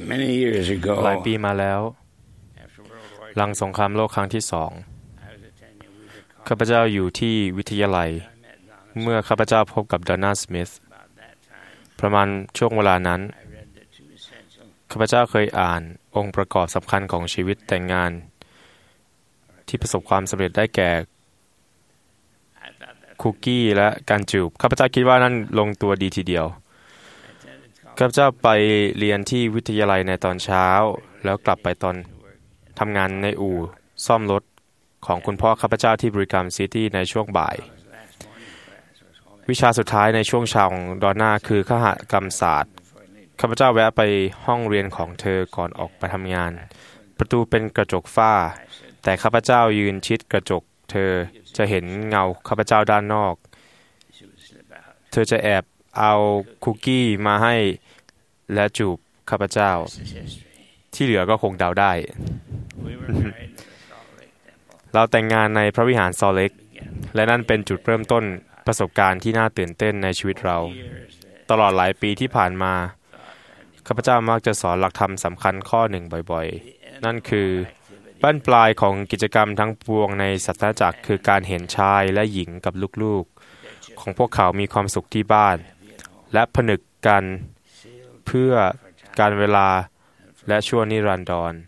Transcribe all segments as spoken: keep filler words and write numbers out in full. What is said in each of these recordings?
Many years ago, หลายปีมาแล้วหลังสงครามโลกครั้งที่สองข้าพเจ้าอยู่ที่วิทยาลัยเมื่อข้าพเจ้าพบกับดอนน่าสมิธประมาณช่วงเวลานั้นข้าพเจ้าเคยอ่านองค์ประกอบสำคัญของชีวิตแต่งงานที่ประสบความสำเร็จได้แก่คุกกี้และการจูบข้าพเจ้าคิดว่านั่นลงตัวดีทีเดียวข้าพเจ้าไปเรียนที่วิทยาลัยในตอนเช้าแล้วกลับไปตอนทำงานในอู่ซ่อมรถของคุณพ่อข้าพเจ้าที่บริกรัมซิตี้ในช่วงบ่ายวิชาสุดท้ายในช่วงเช้าของดอนน่าคือคหกรรมศาสตร์ข้าพเจ้าแวะไปห้องเรียนของเธอก่อนออกไปทำงานประตูเป็นกระจกฝ้าแต่ข้าพเจ้ายืนชิดกระจกเธอจะเห็นเงาข้าพเจ้าด้านนอกเธอจะแอบเอาคุกกี้มาให้และจูบข้าพเจ้าที่เหลือก็คงเดาได้ เราแต่งงานในพระวิหารซอลเล็กและนั่นเป็นจุดเริ่มต้นประสบการณ์ที่น่าตื่นเต้นในชีวิตเราตลอดหลายปีที่ผ่านมาข้าพเจ้ามักจะสอนหลักธรรมสำคัญข้อหนึ่งบ่อยๆนั่นคือบั้นปลายของกิจกรรมทั้งปวงในศาสนาจักรคือการเห็นชายและหญิงกับลูกๆของพวกเขามีความสุขที่บ้านและผนึกกันเพื่อการเวลาและชั่วนิรันดร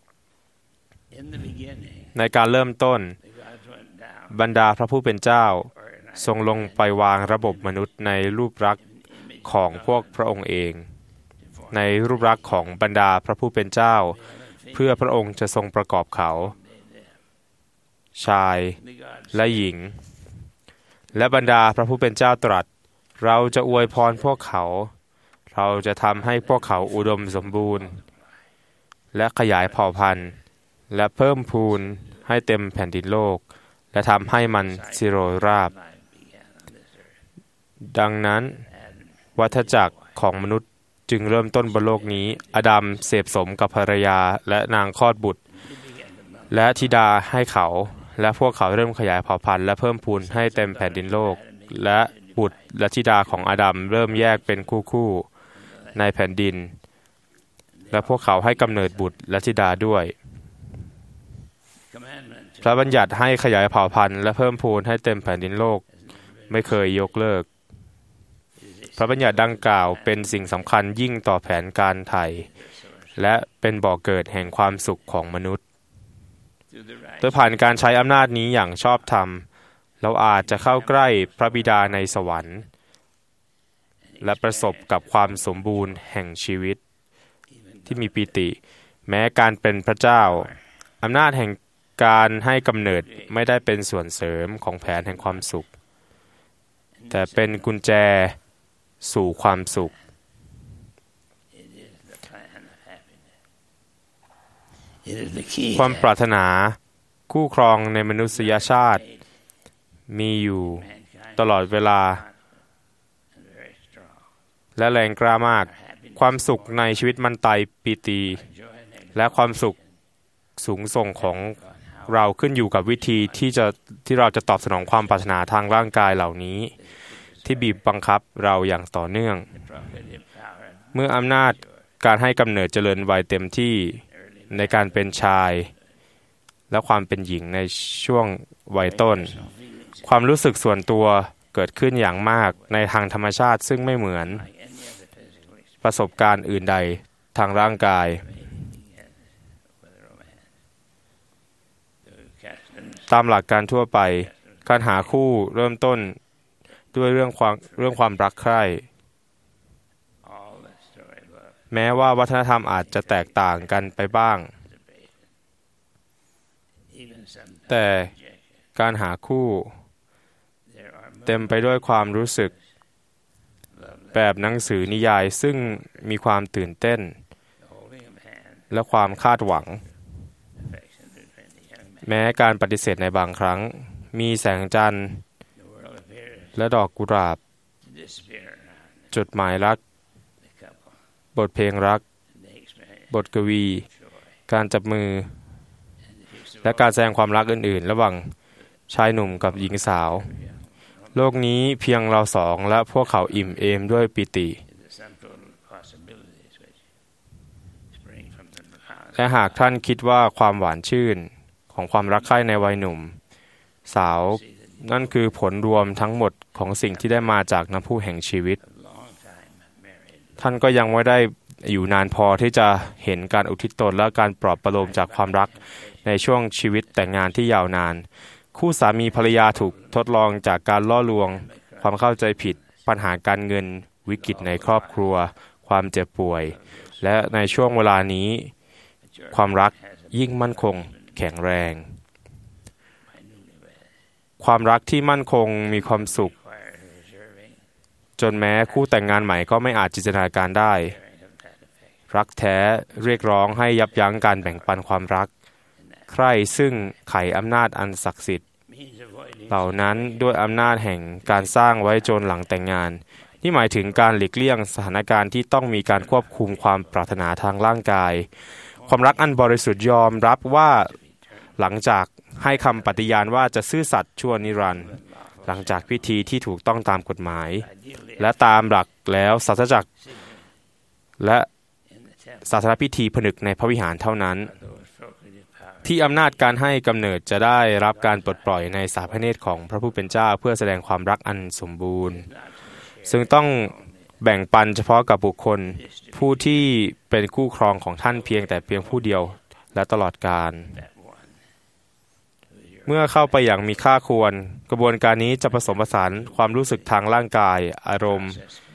ในการเริ่มต้นบรรดาพระผู้เป็นเจ้าทรงลงไปวางระบบมนุษย์ในรูปลักษณ์ของพวกพระองค์เองในรูปลักษณ์ของบรรดาพระผู้เป็นเจ้าเพื่อพระองค์จะทรงประกอบเขาชายและหญิงและบรรดาพระผู้เป็นเจ้าตรัสเราจะอวยพรพวกเขาเราจะทำให้พวกเขาอุดมสมบูรณ์และขยายเผ่าพันธุ์และเพิ่มพูนให้เต็มแผ่นดินโลกและทำให้มันสิโรราบดังนั้นวัฏจักรของมนุษย์จึงเริ่มต้นบนโลกนี้อาดัมเสพสมกับภรรยาและนางคลอดบุตรและธิดาให้เขาและพวกเขาเริ่มขยายเผ่าพันธุ์และเพิ่มพูนให้เต็มแผ่นดินโลกและบุตรและธิดาของอาดัมเริ่มแยกเป็นคู่ๆในแผ่นดินและพวกเขาให้กำเนิดบุตรและธิดาด้วยพระบัญญัติให้ขยายเผ่าพันธุ์และเพิ่มพูนให้เต็มแผ่นดินโลกไม่เคยยกเลิกพระบัญญัติดังกล่าวเป็นสิ่งสำคัญยิ่งต่อแผนการไถ่และเป็นบ่อกเกิดแห่งความสุขของมนุษย์โดยผ่านการใช้อำนาจนี้อย่างชอบธรรมเราอาจจะเข้าใกล้พระบิดาในสวรรค์และประสบกับความสมบูรณ์แห่งชีวิตที่มีปิติแม้การเป็นพระเจ้าอำนาจแห่งการให้กำเนิดไม่ได้เป็นส่วนเสริมของแผนแห่งความสุขแต่เป็นกุญแจสู่ความสุขความปรารถนาคู่ครองในมนุษยชาติมีอยู่ตลอดเวลาและแรงกล้ามากความสุขในชีวิตมันไตปีติและความสุขสูงส่งของเราขึ้นอยู่กับวิธีที่จะที่เราจะตอบสนองความปรารถนาทางร่างกายเหล่านี้ที่บีบบังคับเราอย่างต่อเนื่องเมื่ออำนาจการให้กำเนิดเจริญวัยเต็มที่ในการเป็นชายและความเป็นหญิงในช่วงวัยต้นความรู้สึกส่วนตัวเกิดขึ้นอย่างมากในทางธรรมชาติซึ่งไม่เหมือนประสบการณ์อื่นใดทางร่างกายตามหลักการทั่วไปการหาคู่เริ่มต้นด้วยเรื่องความเรื่องความรักใคร่แม้ว่าวัฒนธรรมอาจจะแตกต่างกันไปบ้างแต่การหาคู่เต็มไปด้วยความรู้สึกแบบหนังสือนิยายซึ่งมีความตื่นเต้นและความคาดหวังแม้การปฏิเสธในบางครั้งมีแสงจันทร์และดอกกุหลาบจดหมายรักบทเพลงรักบทกวีการจับมือและการแสดงความรักอื่นๆระหว่างชายหนุ่มกับหญิงสาวโลกนี้เพียงเราสองและพวกเขาอิ่มเอมด้วยปิติและหากท่านคิดว่าความหวานชื่นของความรักใคร่ในวัยหนุ่มสาวนั่นคือผลรวมทั้งหมดของสิ่งที่ได้มาจากน้ำพุแห่งชีวิตท่านก็ยังไม่ได้อยู่นานพอที่จะเห็นการอุทิศตนและการปลอบประโลมจากความรักในช่วงชีวิตแต่งงานที่ยาวนานคู่สามีภรรยาถูกทดลองจากการล่อลวงความเข้าใจผิดปัญหาการเงินวิกฤตในครอบครัวความเจ็บป่วยและในช่วงเวลานี้ความรักยิ่งมั่นคงแข็งแรงความรักที่มั่นคงมีความสุขจนแม้คู่แต่งงานใหม่ก็ไม่อาจจินตนาการได้รักแท้เรียกร้องให้ยับยั้งการแบ่งปันความรักใคร่ซึ่งไขอำนาจอันศักดิ์สิทธิ์เหล่านั้นด้วยอำนาจแห่งการสร้างไว้จนหลังแต่งงานนี่หมายถึงการหลีกเลี่ยงสถานการณ์ที่ต้องมีการควบคุมความปรารถนาทางร่างกายความรักอันบริสุทธิ์ยอมรับว่าหลังจากให้คำปฏิญาณว่าจะซื่อสัตย์ชั่วนิรันดร์หลังจากพิธีที่ถูกต้องตามกฎหมายและตามหลักแล้วศาสนจักรและศาสนพิธีผนึกในพระวิหารเท่านั้นที่อำนาจการให้กำเนิดจะได้รับการปลดปล่อยในสาพระเนตรของพระผู้เป็นเจ้าเพื่อแสดงความรักอันสมบูรณ์ซึ่งต้องแบ่งปันเฉพาะกับบุคคลผู้ที่เป็นคู่ครองของท่านเพียงแต่เพียงผู้เดียวและตลอดกาลเมื่อเข้าไปอย่างมีค่าควรกระบวนการนี้จะผสมผสานความรู้สึกทางร่างกายอารมณ์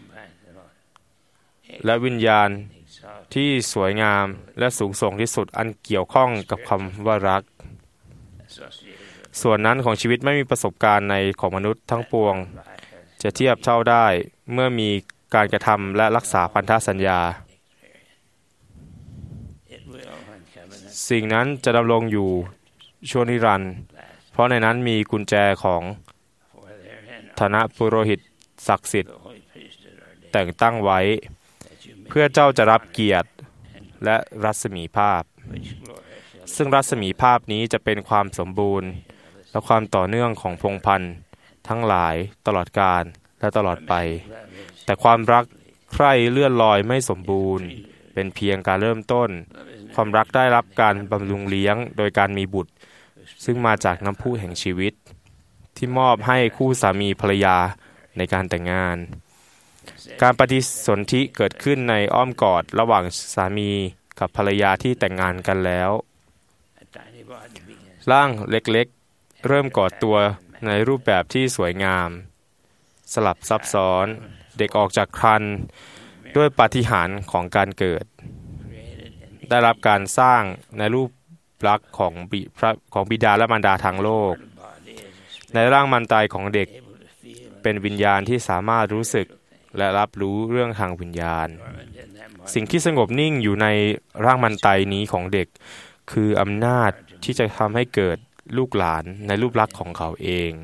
และวิญญาณที่สวยงามและสูงส่งที่สุดอันเกี่ยวข้องกับคำว่ารักส่วนนั้นของชีวิตไม่มีประสบการณ์ในของมนุษย์ทั้งปวงจะเทียบเท่าได้เมื่อมีการกระทำและรักษาพันธสัญญาสิ่งนั้นจะดำรงอยู่ชั่วนิรันดร์เพราะในนั้นมีกุญแจของฐานะปุโรหิตศักดิ์สิทธิ์แต่งตั้งไว้เพื่อเจ้าจะรับเกียรติและรัศมีภาพซึ่งรัศมีภาพนี้จะเป็นความสมบูรณ์และความต่อเนื่องของพงศ์พันธุ์ทั้งหลายตลอดกาลและตลอดไปแต่ความรักใคร่เลื่อนลอยไม่สมบูรณ์เป็นเพียงการเริ่มต้นความรักได้รับการบำรุงเลี้ยงโดยการมีบุตรซึ่งมาจากน้ำพุแห่งชีวิตที่มอบให้คู่สามีภรรยาในการแต่งงานการปฏิสนธิเกิดขึ้นในอ้อมกอดระหว่างสามีกับภรรยาที่แต่งงานกันแล้วร่างเล็กๆเริ่มก่อตัวในรูปแบบที่สวยงามสลับซับซ้อนเด็กออกจากครรภ์ด้วยปาฏิหาริย์ของการเกิดได้รับการสร้างในรูปลักษณ์ของบิของบิดาและมารดาทางโลกในร่างมารตายของเด็กเป็นวิญญาณที่สามารถรู้สึกและรับรู้เรื่องทางวิญญาณสิ่งที่สงบนิ่งอยู่ในร่างมารตายนี้ของเด็กคืออำนาจที่จะทำให้เกิดลูกหลานในรูปลักษณ์ของเขาเอง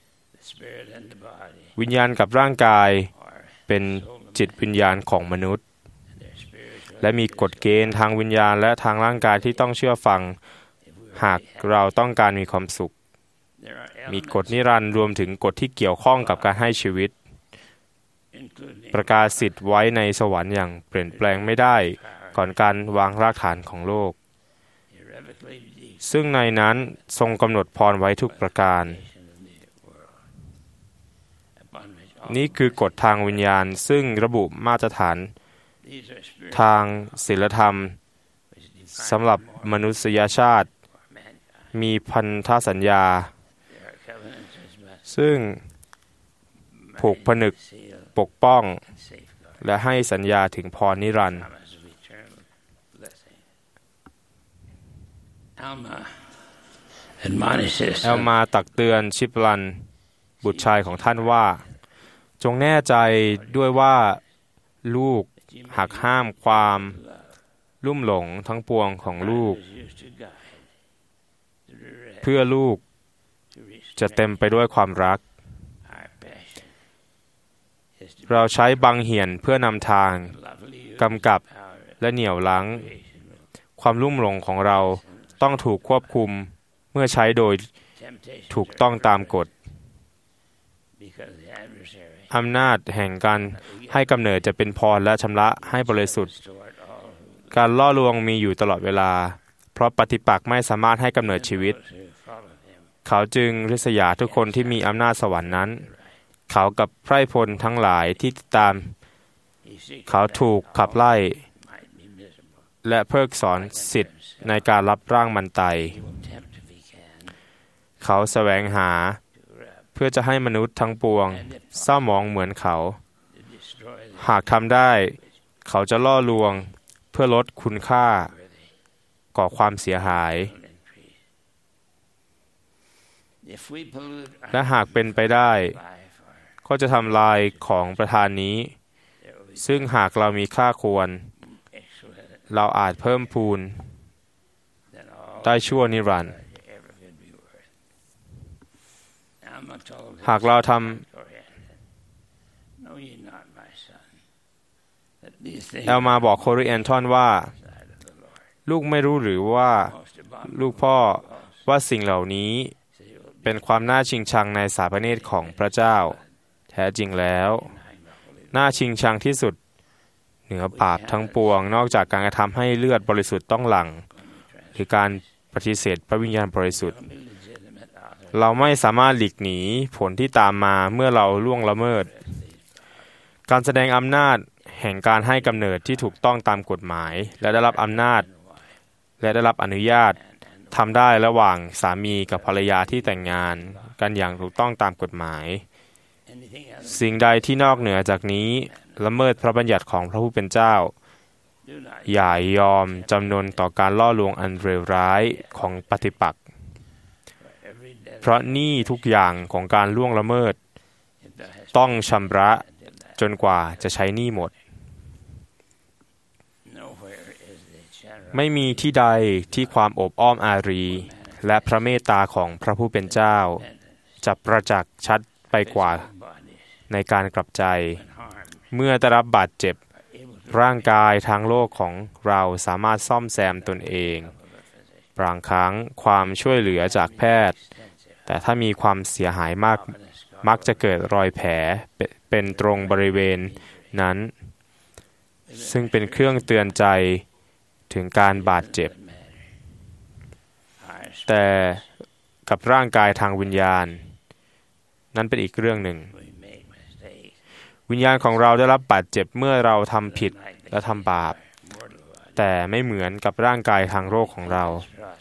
วิญญาณกับร่างกายเป็นจิตวิญญาณของมนุษย์และมีกฎเกณฑ์ทางวิญญาณและทางร่างกายที่ต้องเชื่อฟังหากเราต้องการมีความสุขมีกฎนิรันดร์รวมถึงกฎที่เกี่ยวข้องกับการให้ชีวิตประกาศสิทธิ์ไว้ในสวรรค์อย่างเปลี่ยนแปลงไม่ได้ก่อนการวางรากฐานของโลกซึ่งในนั้นทรงกำหนดพรไว้ทุกประการนี่คือกฎทางวิญญาณซึ่งระบุมาตรฐานทางศีลธรรมสำหรับมนุษยชาติมีพันธสัญญาซึ่งผูกผนึกปกป้องและให้สัญญาถึงพรนิรันดร์แอลมาตักเตือนชิปลันบุตรชายของท่านว่าจงแน่ใจด้วยว่าลูกหักห้ามความลุ่มหลงทั้งปวงของลูกเพื่อลูกจะเต็มไปด้วยความรักเราใช้บังเหียนเพื่อนำทางกำกับและเหนี่ยวรั้งความลุ่มหลงของเราต้องถูกควบคุมเมื่อใช้โดยถูกต้องตามกฎอำนาจแห่งการให้กำเนิดจะเป็นพรและชำระให้บริสุทธิ์การล่อลวงมีอยู่ตลอดเวลาราะปฏิปักษ์ไม่สามารถให้กำเนิดชีวิตเขาจึงริษยาทุกคนที่มีอำนาจสวรรค์นั้นเขากับไพร่พลทั้งหลายที่ติดตามเขาถูกขับไล่และเพิกถอนสิทธิ์ในการรับร่างมันไตเขาแสวงหาเพื่อจะให้มนุษย์ทั้งปวงเศร้าหมองเหมือนเขาหากทำได้เขาจะล่อลวงเพื่อลดคุณค่าก่อความเสียหายและหากเป็นไปได้ก็จะทำลายของประธานนี้ซึ่งหากเรามีค่าควรเราอาจเพิ่มพูนได้ชั่วนิรันดร์หากเราทำเอลมาบอกโคริแอนทอนว่าลูกไม่รู้หรือว่าลูกพ่อว่าสิ่งเหล่านี้เป็นความน่าชิงชังในสาพระเนตรของพระเจ้าแท้จริงแล้วน่าชิงชังที่สุดเหนือบาปทั้งปวงนอกจากการกระทำให้เลือดบริสุทธิ์ต้องหลั่งหรือการปฏิเสธพระวิญญาณบริสุทธิ์เราไม่สามารถหลีกหนีผลที่ตามมาเมื่อเราล่วงละเมิดการแสดงอำนาจแห่งการให้กำเนิดที่ถูกต้องตามกฎหมายและได้รับอำนาจและได้รับอนุญาตทำได้ระหว่างสามีกับภรรยาที่แต่งงานกันอย่างถูกต้องตามกฎหมายสิ่งใดที่นอกเหนือจากนี้ละเมิดพระบัญญัติของพระผู้เป็นเจ้าอย่ายอมจำนนต่อการล่อลวงอันเลวร้ายของปฏิปักษ์เพราะหนี้ทุกอย่างของการล่วงละเมิดต้องชำระจนกว่าจะใช้หนี้หมดไม่มีที่ใดที่ความอบอ้อมอารีและพระเมตตาของพระผู้เป็นเจ้าจะประจักษ์ชัดไปกว่าในการกลับใจเมื่อได้รับบาดเจ็บร่างกายทางโลกของเราสามารถซ่อมแซมตนเองบางครั้งความช่วยเหลือจากแพทย์แต่ถ้ามีความเสียหายมากมักจะเกิดรอยแผลเป็นตรงบริเวณนั้นซึ่งเป็นเครื่องเตือนใจถึงการบาดเจ็บแต่กับร่างกายทางวิญญาณนั้นเป็นอีกเรื่องหนึ่งวิญญาณของเราได้รับบาดเจ็บเมื่อเราทำผิดและทำบาปแต่ไม่เหมือนกับร่างกายทางโลกของเรา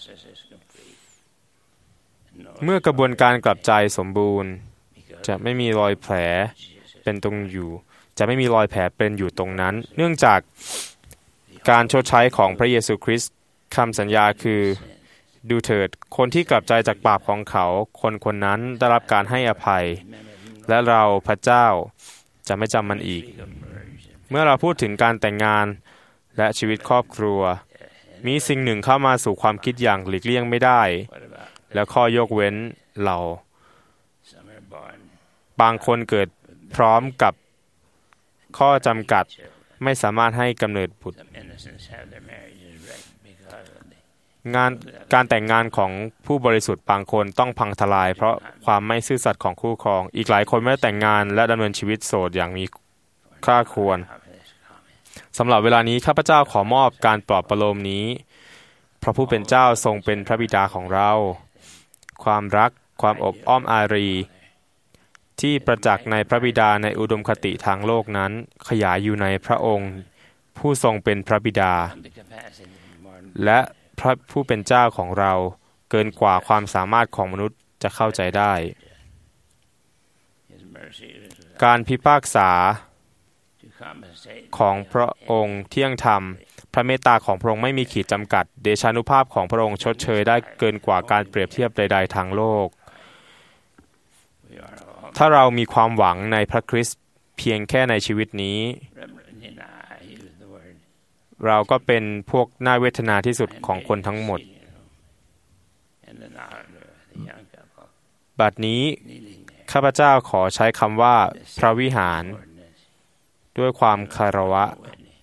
เมื่อกระบวนการกลับใจสมบูรณ์จะไม่มีรอยแผลเป็นตรงอยู่จะไม่มีรอยแผลเป็นอยู่ตรงนั้นเนื่องจากการชดใช้ของพระเยซูคริสต์คำสัญญาคือดูเถิดคนที่กลับใจจากบาปของเขาคนคนนั้นได้รับการให้อภัยและเราพระเจ้าจะไม่จำมันอีกเมื่อเราพูดถึงการแต่งงานและชีวิตครอบครัวมีสิ่งหนึ่งเข้ามาสู่ความคิดอย่างหลีกเลี่ยงไม่ได้และข้อยกเว้นเราบางคนเกิดพร้อมกับข้อจำกัดไม่สามารถให้กำเนิดบุตรงานการแต่งงานของผู้บริสุทธิ์บางคนต้องพังทลายเพราะความไม่ซื่อสัตย์ของคู่ครองอีกหลายคนไม่ได้แต่งงานและดำเนินชีวิตโสดอย่างมีค่าควรสำหรับเวลานี้ข้าพเจ้าขอมอบการปลอบประโลมนี้พระผู้เป็นเจ้าทรงเป็นพระบิดาของเราความรักความอบอ้อมอารีที่ประจักษ์ในพระบิดาในอุดมคติทางโลกนั้นขยายอยู่ในพระองค์ผู้ทรงเป็นพระบิดาและพระผู้เป็นเจ้าของเราเกินกว่าความสามารถของมนุษย์จะเข้าใจได้การพิพากษาของพระองค์เที่ยงธรรมพระเมตตาของพระองค์ไม่มีขีดจำกัดเดชานุภาพของพระองค์ชดเชยได้เกินกว่าการเปรียบเทียบใดๆทางโลกถ้าเรามีความหวังในพระคริสต์เพียงแค่ในชีวิตนี้เราก็เป็นพวกน่าเวทนาที่สุดของคนทั้งหมดบัดนี้ข้าพเจ้าขอใช้คำว่าพระวิหารด้วยความคารวะ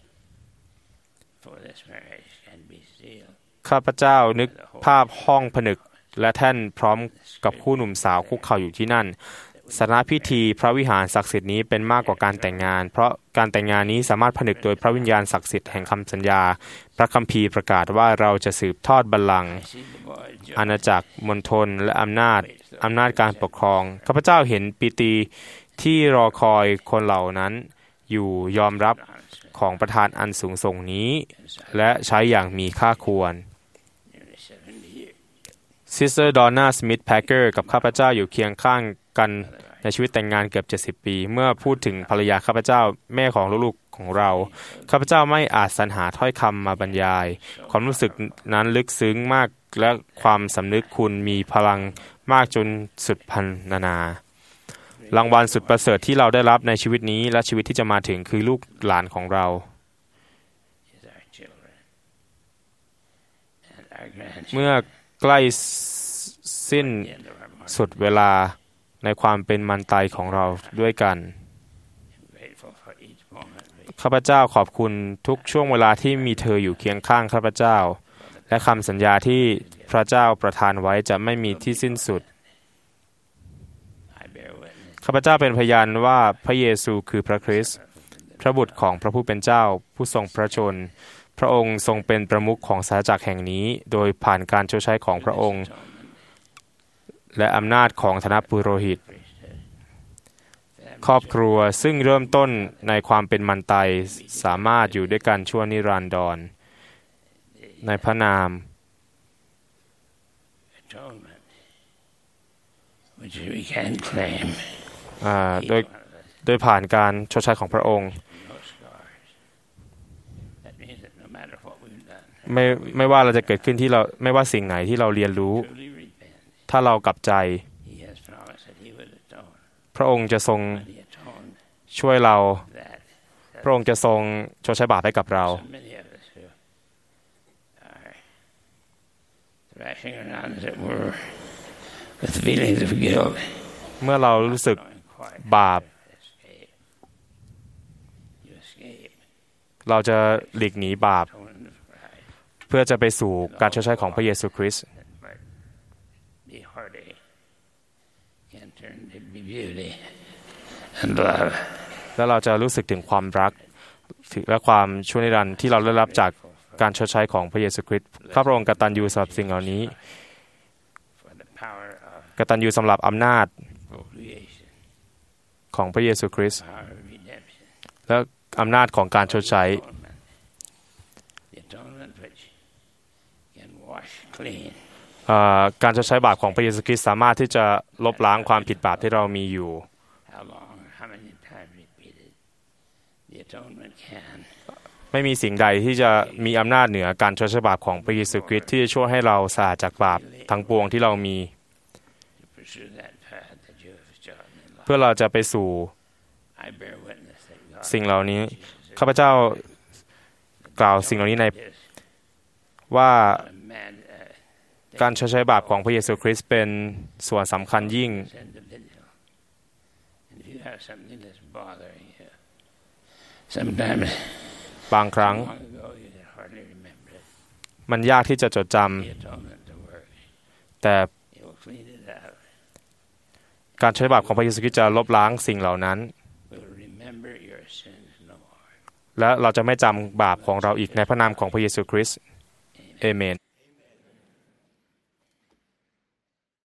ข้าพเจ้านึกภาพห้องผนึกและแท่นพร้อมกับคู่หนุ่มสาวคุกเข่าอยู่ที่นั่นศาสนพิธีพระวิหารศักดิ์สิทธิ์นี้เป็นมากกว่าการแต่งงานเพราะการแต่งงานนี้สามารถผนึกโดยพระวิญญาณศักดิ์สิทธิ์แห่งคำสัญญาพระคัมภีร์ประกาศว่าเราจะสืบทอดบัลลังก์อาณาจักรมณฑลและอำนาจอำนาจการปกครองข้าพเจ้าเห็นปีติที่รอคอยคนเหล่านั้นอยู่ยอมรับของประธานอันสูงส่งนี้และใช้อย่างมีค่าควรซิสเตอร์ดอนน่าสมิธแพคเกอร์กับข้าพเจ้าอยู่เคียงข้างกันในชีวิตแต่งงานเกือบเจ็ดสิบปีเมื่อพูดถึงภรรยาข้าพเจ้าแม่ของลูกๆของเราข้าพเจ้าไม่อาจสรรหาถ้อยคำมาบรรยายความรู้สึกนั้นลึกซึ้งมากและความสำนึกคุณมีพลังมากจนสุดพรรณนารางวัลสุดประเสริฐที่เราได้รับในชีวิตนี้และชีวิตที่จะมาถึงคือลูกหลานของเราเมื่อใกล้สิ้นสุดเวลาในความเป็นมันตายของเราด้วยกันข้าพเจ้าขอบคุณทุกช่วงเวลาที่มีเธออยู่เคียงข้างข้าพเจ้าและคำสัญญาที่พระเจ้าประทานไว้จะไม่มีที่สิ้นสุดข้าพเจ้าเป็นพยานว่าพระเยซูคือพระคริสต์พระบุตรของพระผู้เป็นเจ้าผู้ทรงพระชนพระองค์ทรงเป็นประมุขของศาสนาจักรแห่งนี้โดยผ่านการชดใช้ของพระองค์และอำนาจของคณะปุโรหิตครอบครัวซึ่งเริ่มต้นในความเป็นมันตายสามารถอยู่ด้วยกันชั่วนิรันดรในพระนามโดยโดยผ่านการชดใช้ของพระองค์ไม่ไม่ว่าเราจะเกิดขึ้นที่เราไม่ว่าสิ่งไหนที่เราเรียนรู้ถ้าเรากลับใจพระองค์จะทรงช่วยเราพระองค์จะทรงชดใช้บาปให้กับเราเมื่อเรารู้สึกบาปเราจะหลีกหนีบาปเพื่อจะไปสู่การชดใช้ของพระเยซูคริสต์แล้วเราจะรู้สึกถึงความรักและความชั่วนิรันดร์ที่เราได้รับจากการชดใช้ของพระเยซูคริสต์ข้าพระองค์กตัญญูสำหรับสิ่งเหล่านี้กตัญญูสำหรับอำนาจของพระเยซูคริสต์และอำนาจของการชดใช้การชดใช้บาปของพระเยซูคริสต์สามารถที่จะลบล้างความผิดบาปที่เรามีอยู่ไม่มีสิ่งใดที่จะมีอำนาจเหนือการชดใช้บาปของพระเยซูคริสต์ที่จะช่วยให้เราสะอาดจากบาปทั้งปวงที่เรามีเพื่อเราจะไปสู่สิ่งเหล่านี้ข้าพเจ้ากล่าวสิ่งเหล่านี้ในว่าการชดใช้บาปของพระเยซูคริสต์เป็นส่วนสำคัญยิ่งบางครั้งมันยากที่จะจดจำแต่การใช้บาปของพระเยซูคริสต์จะลบล้างสิ่งเหล่านั้นและเราจะไม่จำบาปของเราอีกในพระนามของพระเยซูคริสต์เอเมน